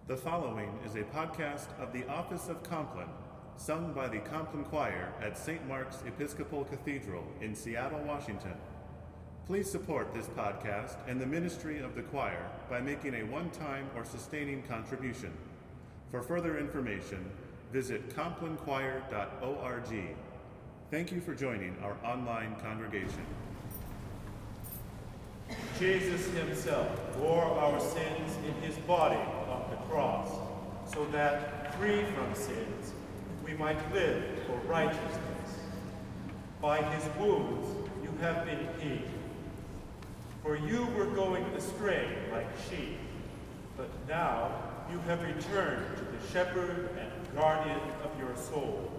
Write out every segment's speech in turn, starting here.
The following is a podcast of the Office of Compline, sung by the Compline Choir at St. Mark's Episcopal Cathedral in Seattle, Washington. Please support this podcast and the ministry of the choir by making a one-time or sustaining contribution. For further information, visit complinechoir.org. Thank you for joining our online congregation. Jesus himself bore our sins in his body on the cross, so that, free from sins, we might live for righteousness. By his wounds you have been healed. For you were going astray like sheep, but now you have returned to the shepherd and guardian of your souls.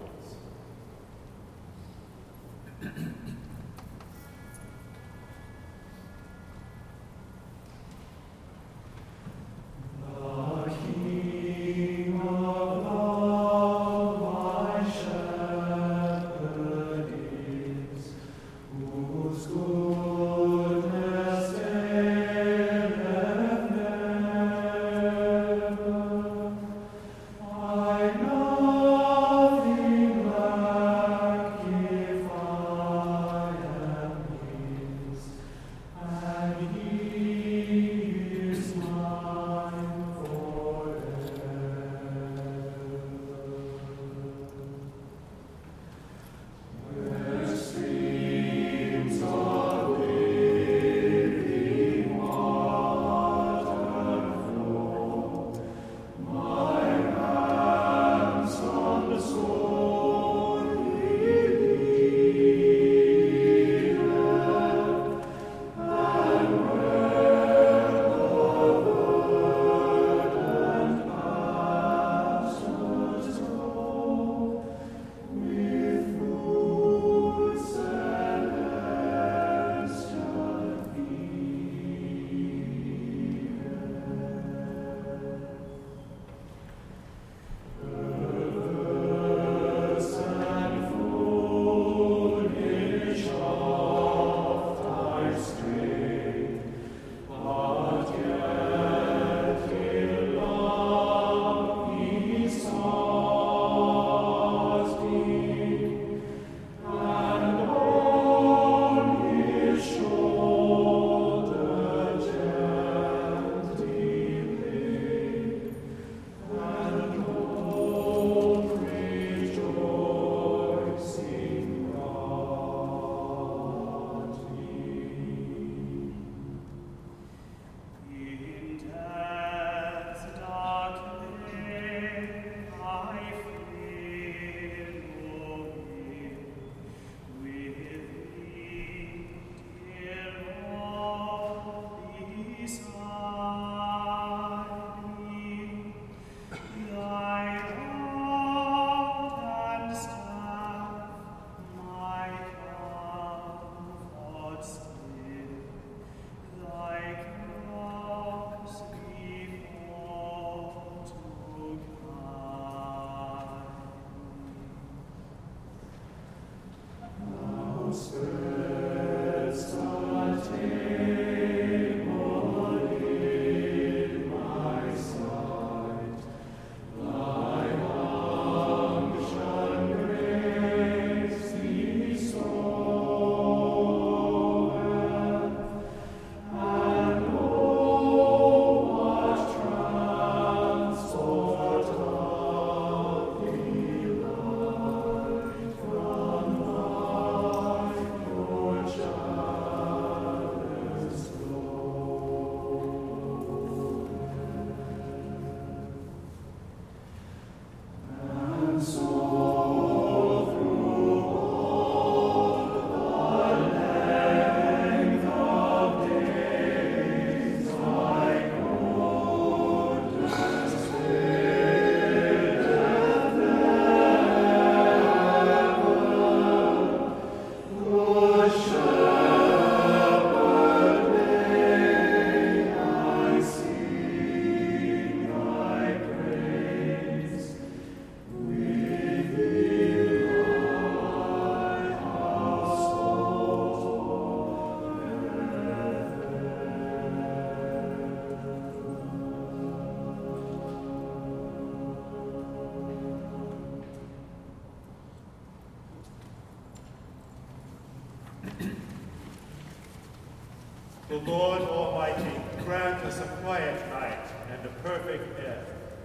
night and a perfect end.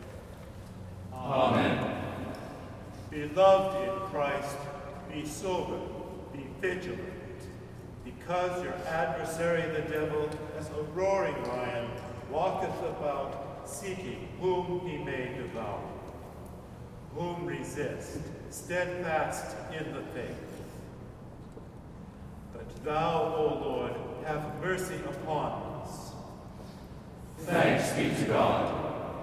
Amen. Beloved in Christ, be sober, be vigilant, because your adversary the devil, as a roaring lion, walketh about, seeking whom he may devour. Whom resist, steadfast in the faith. But thou, O Lord, have mercy upon us. Thanks be to God.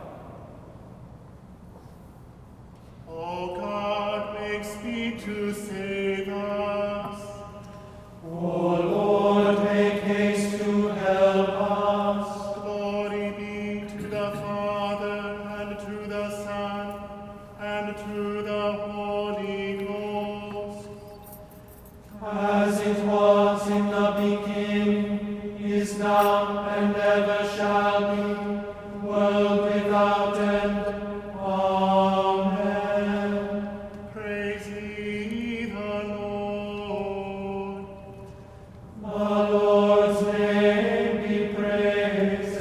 O God, make speed to save us. O Lord, make haste to help us. Glory be to the Father, and to the Son, and to the Holy Ghost. As it was in the beginning, is now, and ever shall be, world without end. Amen. Praise ye the Lord. The Lord's name be praised.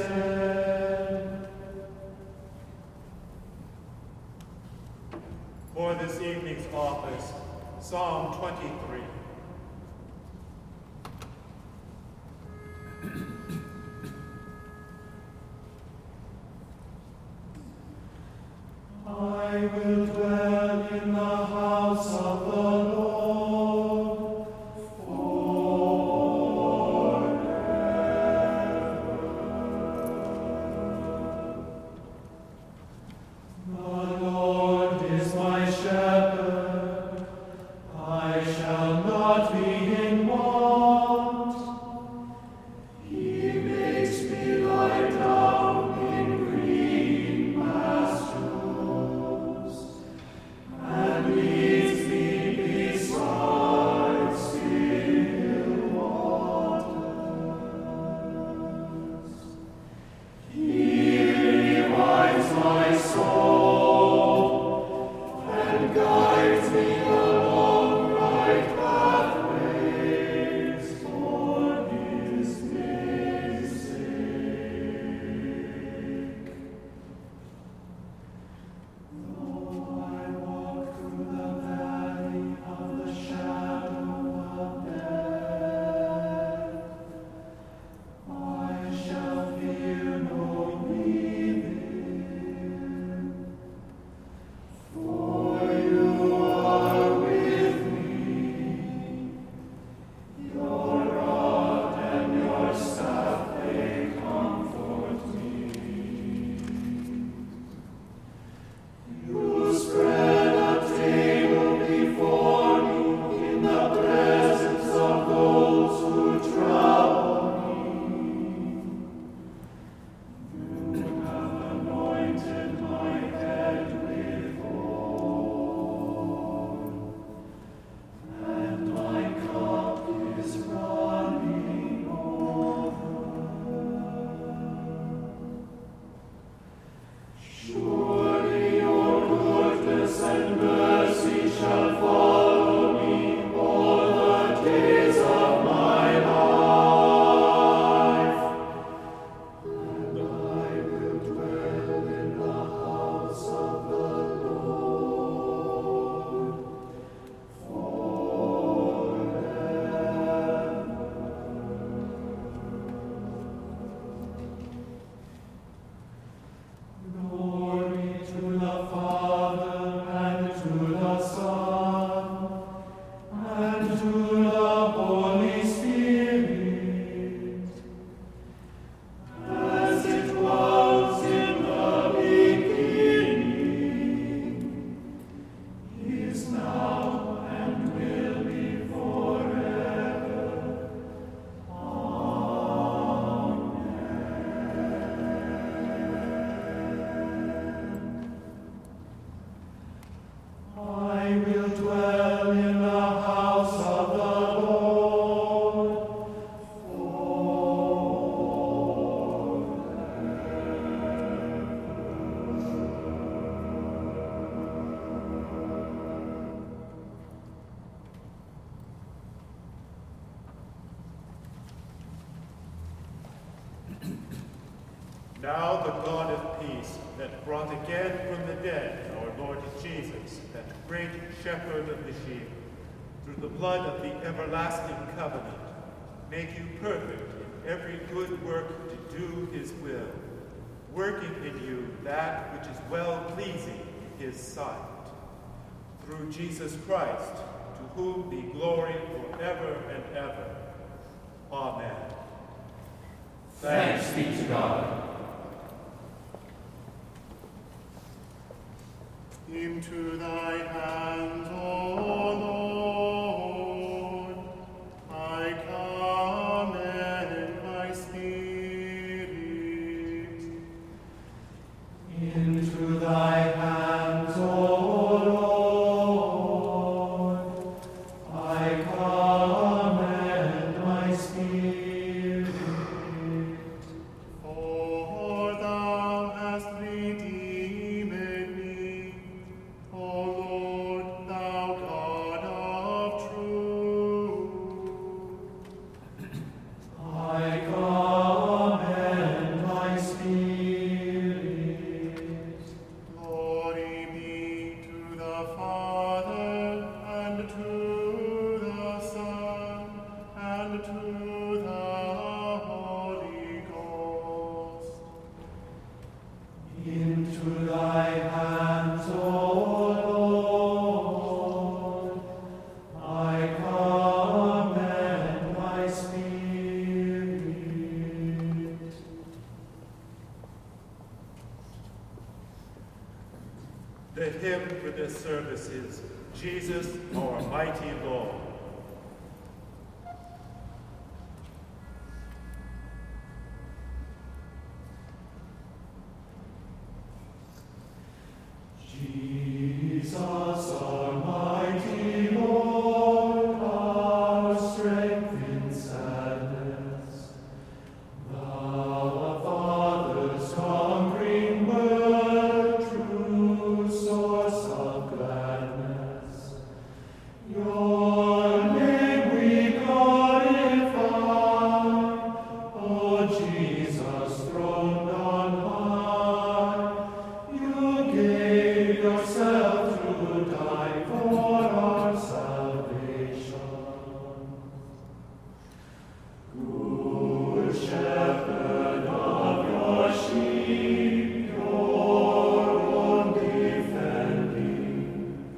For this evening's office, Psalm 23. I will dwell in the house of the Lord forever. The Lord is my shepherd, I shall not be in want. He makes me lie down in green pastures, and leads me beside still waters. He revives my soul and guides me along right pathways for his name's sake. Though I walk through the valley of the shadow of death, I shall fear no evil, for you are with me. Your rod and your staff, they comfort me. You spread a table before me in the presence of those who trouble me. You have anointed my head with oil, and my cup is running over. Surely your goodness and mercy shall follow me all the days of my life, and I will dwell in the house of the Lord forever. Lord, Now the God of peace, that brought again from the dead our Lord Jesus, that great shepherd of the sheep, through the blood of the everlasting covenant, make you perfect in every good work to do his will, working in you that which is well-pleasing in his sight. Through Jesus Christ, to whom be glory forever and ever. Amen. Thanks be to God. Into thy hands, O Lord, I commend my spirit. Into thy hands, O Lord, I commend my spirit. For thou hast redeemed me, O Lord, thou God of truth. I commend my spirit. Glory be to the Father, and to the Son, and to the Holy Ghost. Into thy hands, O Lord, I commend my spirit. The hymn for this service is Jesus, our mighty Lord. Jesus, our mighty Lord, our strength in sadness, thou the Father's conquering word, true source of gladness. Your name we glorify, O Jesus, throned on high. You gave yourself to die for our salvation. Good shepherd of your sheep, your own defending,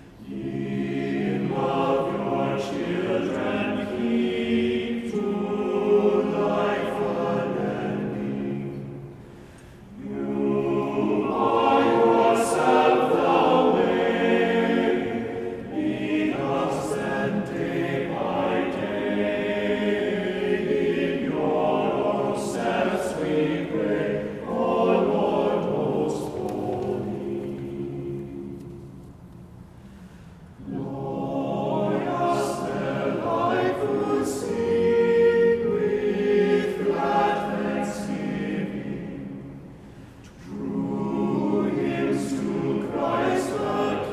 in love your children keep to life unending. You are yourself the way, lead us and day by day. In your own steps we pray, O Lord most holy. Glorious their life who sing with glad thanksgiving. True hymns to Christ the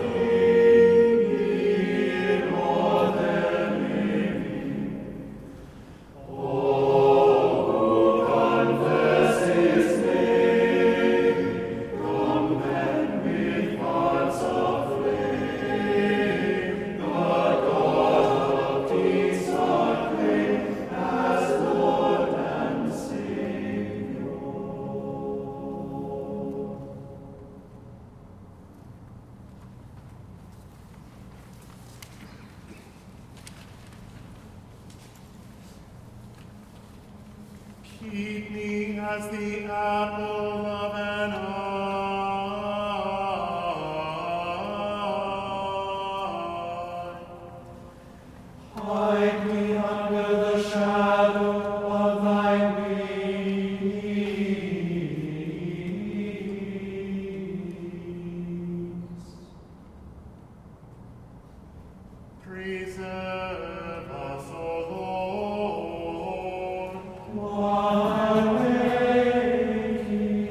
King in all their living. All who confess his name, come then with hearts aflame. The God of peace acclaim as Lord and Savior. Keep me as the apple of an eye. Hide me under the shadow of thy wings. Preserve us, O Lord. While waking,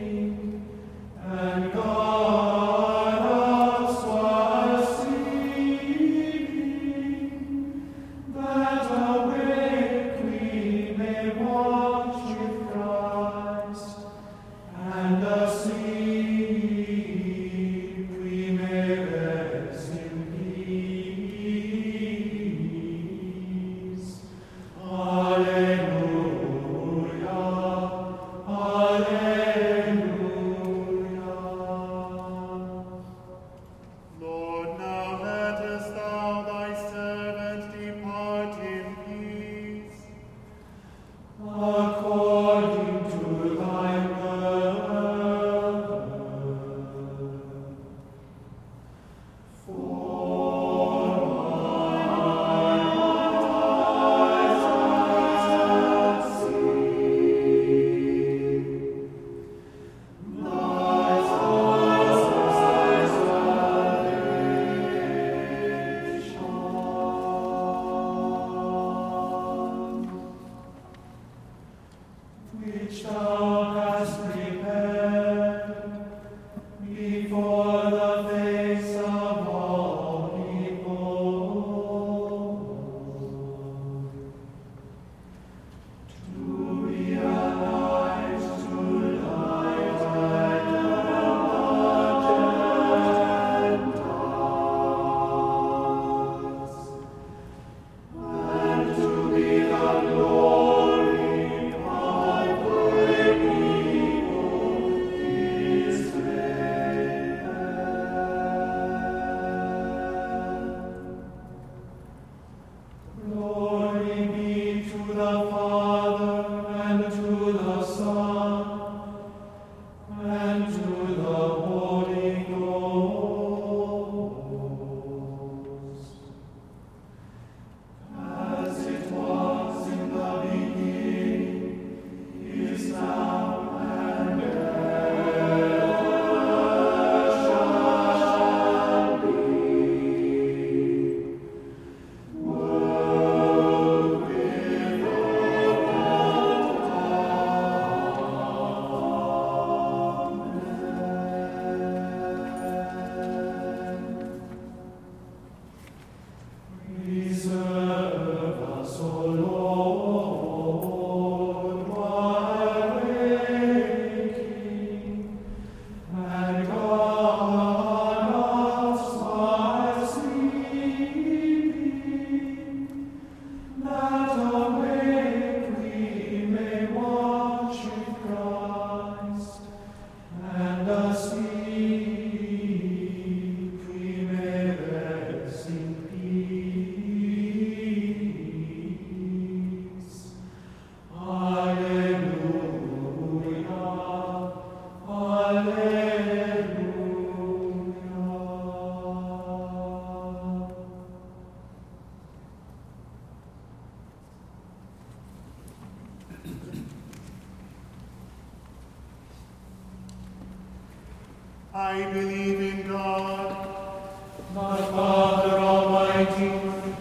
I believe in God, the Father Almighty,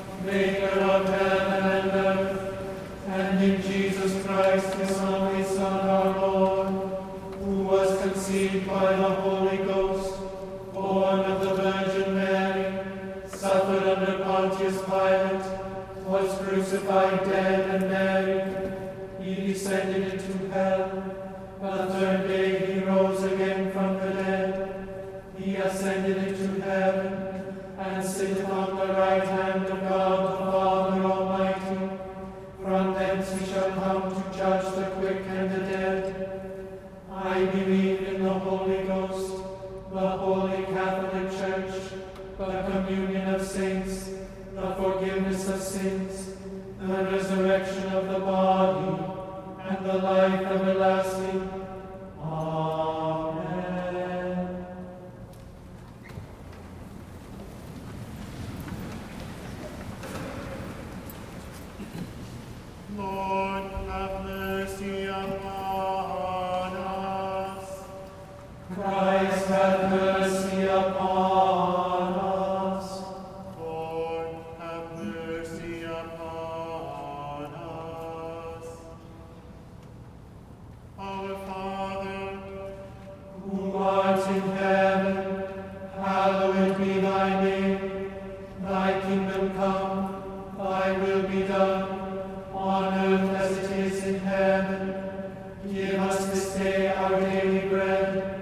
maker of heaven and earth, and in Jesus Christ, his only Son, our Lord, who was conceived by the Holy Ghost, born of the Virgin Mary, suffered under Pontius Pilate, was crucified, dead, and buried. He descended into hell. The third day he rose again from the dead. He ascended into heaven, and sitteth on the right hand of God the Father Almighty. From thence he shall come to judge the quick and the dead. I believe in the Holy Ghost, the Holy Catholic Church, the communion of saints, the forgiveness of sins, the resurrection of the body, and the life everlasting. Amen. Lord, have mercy upon us. Christ, have mercy upon us. Lord, have mercy upon us. Our Father, Who art in heaven, hallowed be thy name. Thy kingdom come, thy will be done, on earth as it is in heaven. Give us this day our daily bread,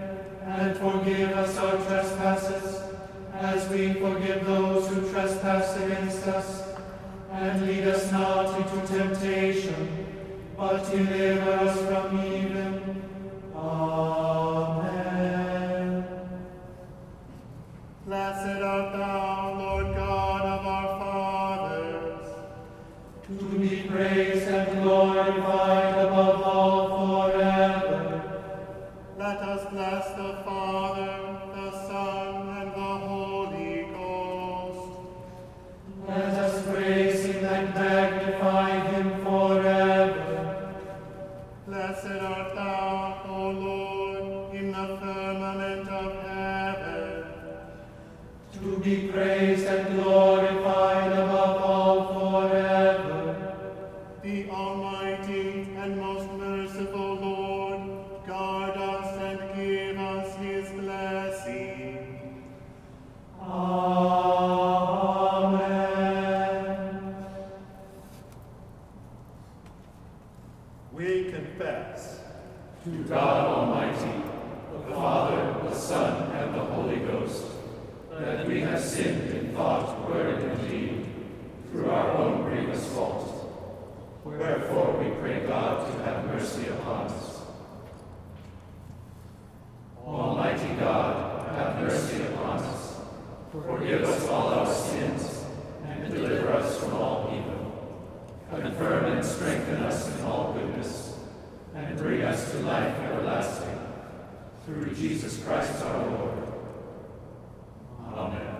Father, the Son, and the Holy Ghost. Let us praise him and magnify him forever. Blessed art thou, O Lord, in the firmament of heaven, To be praised and glorified above all forever. the Almighty and most merciful Lord, guard us and give us his blessing. Amen. We confess To God Almighty, the Father, the Son, and the Holy Ghost, that we have sinned in thought, word, and deed, through our own grievous fault. Wherefore we pray God to have mercy upon us. Almighty God, have mercy upon us. Forgive us all our sins, and deliver us from all evil. Confirm and strengthen us in all goodness, and bring us to life everlasting. Through Jesus Christ our Lord. Amen.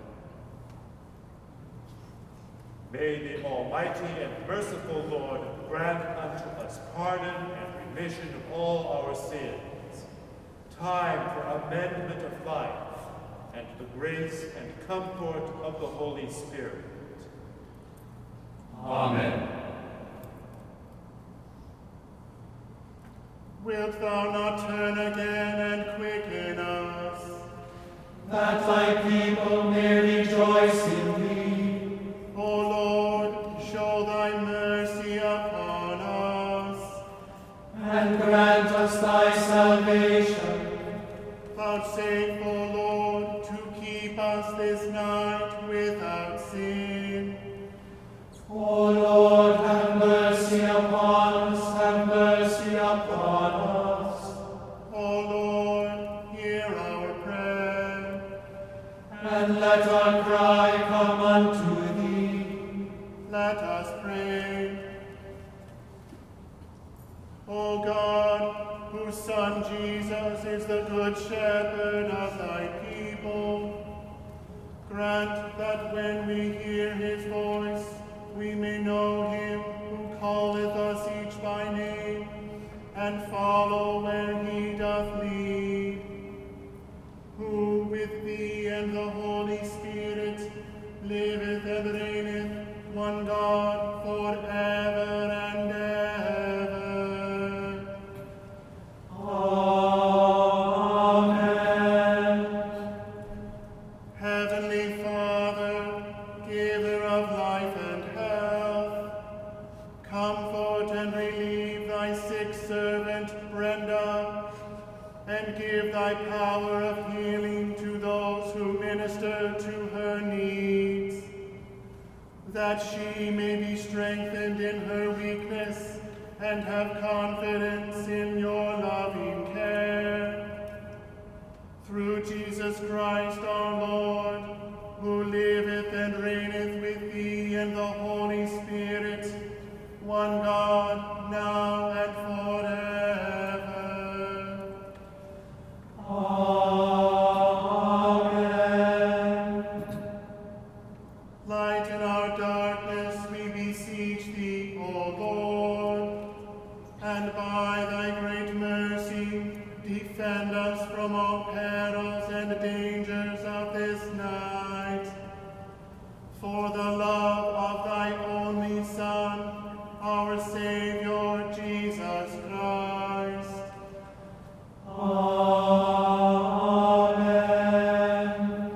May the Almighty and merciful Lord grant unto us pardon and remission of all our sins, time for amendment of life, and the grace and comfort of the Holy Spirit. Amen. Wilt thou not turn again and quicken us, That thy people may rejoice in thee. O Lord, show thy mercy upon us. And grant us thy salvation. Vouchsafe, O Lord, to keep us this night without sin. O Lord, have mercy upon us, have mercy upon us. O Lord, hear our prayer. And let our cry come unto thee. Let us pray. O God, whose Son Jesus is the good shepherd of thy people, grant that when we hear his voice, we may know him who calleth us each by name, and follow where he doth lead, who with thee and the Holy Spirit liveth and reigneth, one God, forever and ever. Amen. Heavenly Father, giver of life and health, comfort and relieve thy sick servant Brenda, and give thy power of healing to those who minister to her needs, that she may be strengthened in her weakness and have confidence in your loving care. Through Jesus Christ our Lord, who liveth and reigneth with thee and the Holy Spirit, one God, now and forever. Amen. Lighten our darkness, we beseech thee, O Lord, and by thy great mercy defend us from all perils and dangers of this night. For the love of thy only Son, our Savior Jesus Christ. Amen.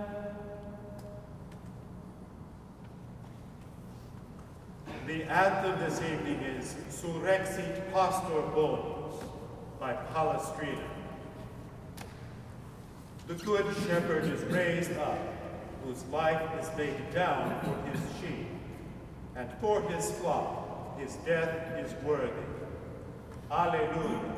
The anthem this evening is Surrexit Pastor Bonus by Palestrina. The good shepherd is raised up, whose life is laid down for his sheep, and for his flock his death is worthy. Alleluia.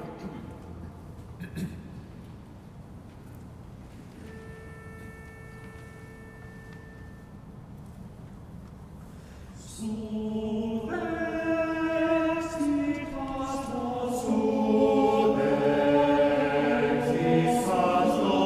Surrexit Pastor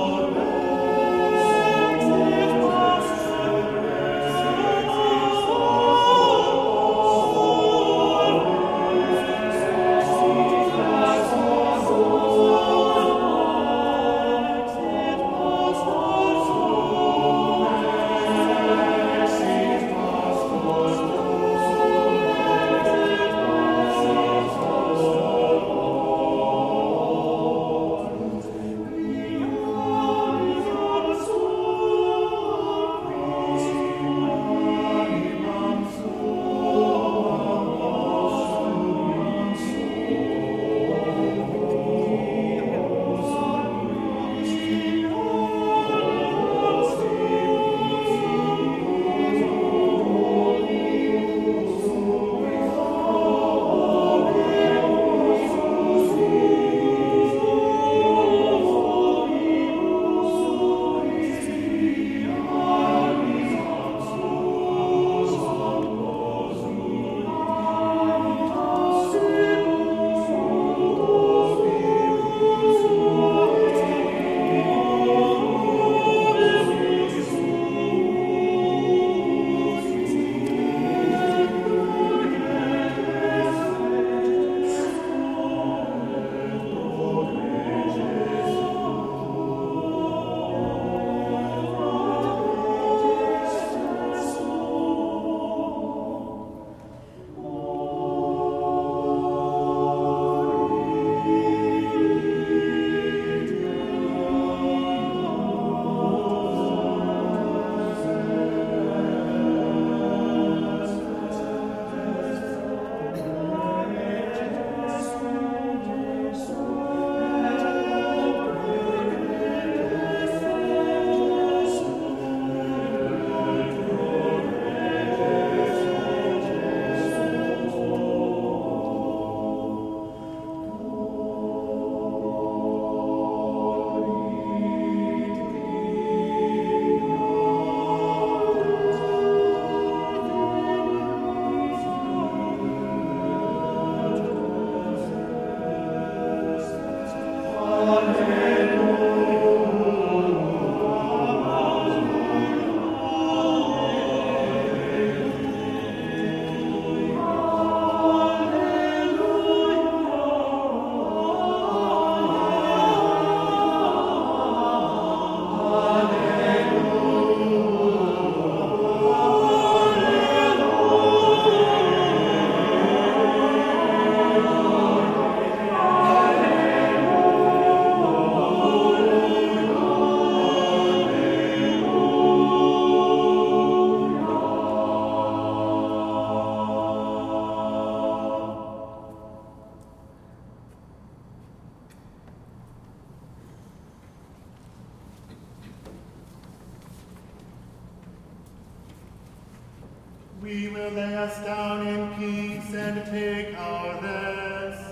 we will lay us down in peace and take our rest.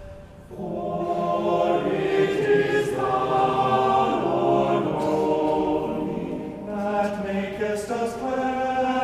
For it is thou, Lord, only, that makest us glad.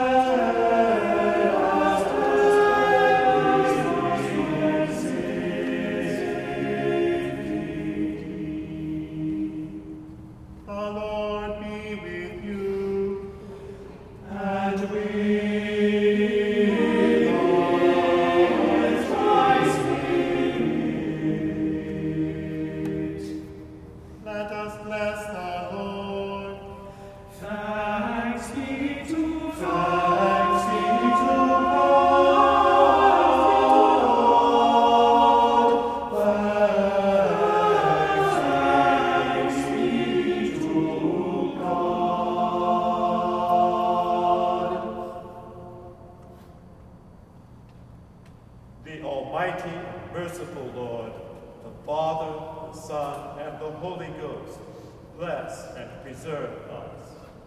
The Almighty, merciful Lord, the Father, the Son, and the Holy Ghost, bless and preserve us.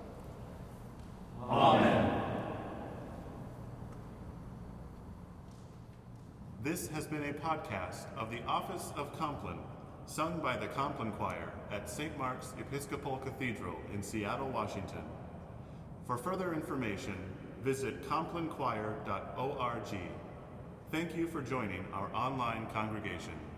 Amen. This has been a podcast of the Office of Compline, sung by the Compline Choir at St. Mark's Episcopal Cathedral in Seattle, Washington. For further information, visit complinechoir.org. Thank you for joining our online congregation.